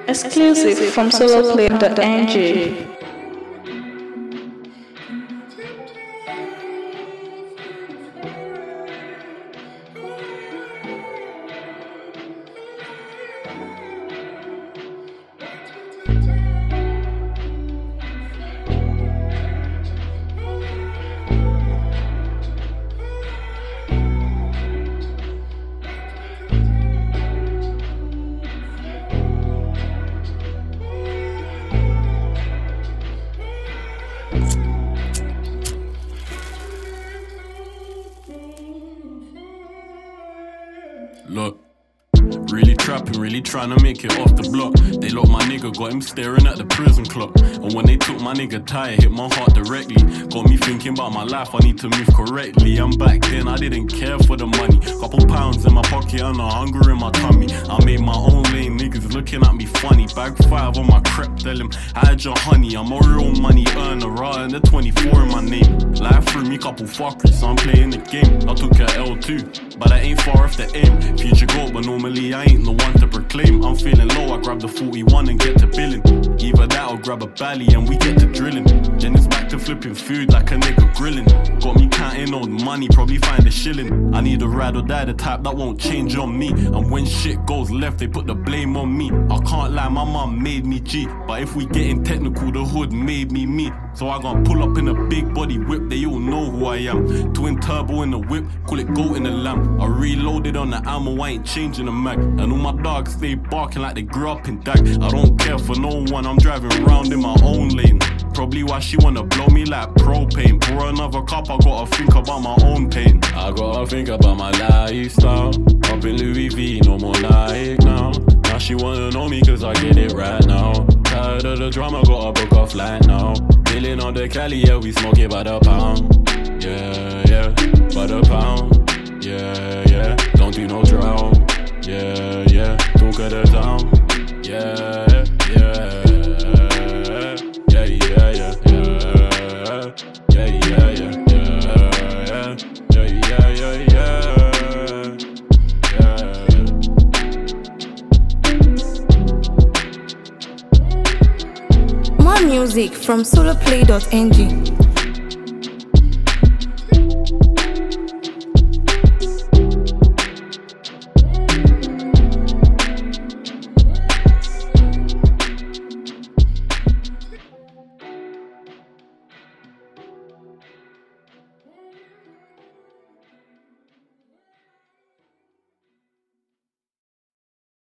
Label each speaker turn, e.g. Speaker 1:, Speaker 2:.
Speaker 1: Exclusive from soloplay.ng.
Speaker 2: Look, really trapping, really trying to make it off the block. They locked my nigga, got him staring at the prison clock. And when they took my nigga tie, it hit my heart directly. Got me thinking about my life, I need to move correctly. I'm back then, I didn't care for the money. Couple pounds in my pocket and a hunger in my tummy. I made my own lane, niggas looking at me funny. Bag 5 on my crep, tell him, hide your honey. I'm a real money earner, and the 24 in my name. Life threw me couple fuckers, so I'm playing the game. I took a L2, but I ain't far off the aim. Future goal, but normally I ain't the one to proclaim. I'm feeling low, I grab the 41 and get to billing. Either that or grab a bally and we get to drilling. Then it's back to flipping food like a nigga grilling. Got me counting old money, probably find a shilling. I need a ride or die, the type that won't change on me. And when shit goes left, they put the blame on me. I can't lie, my mum made me G. But if we getting technical, the hood made me me. So I gon' pull up in a big body whip, they all know who I am. Twin turbo in the whip, call it goat in the lamp. I reloaded on the ammo, I ain't changing the mag. And all my dogs stay barking like they grew up in Dak. I don't care for no one, I'm driving around in my own lane. Probably why she wanna blow me like propane. Pour another cup, I gotta think about my own pain. I gotta think about my lifestyle. Up in Louis V, no more Nike now. Now she wanna know me cause I get it right now. Tired of the drama, gotta book a flight now. Dealing on the Cali, yeah, we smoke it by the pound. Yeah, yeah, by the pound. Yeah, yeah, don't do no drown. Yeah, yeah, talk of the town. Yeah, yeah, yeah, yeah, yeah, yeah, yeah, yeah, yeah, yeah, yeah,
Speaker 1: More music from soloplay.ng.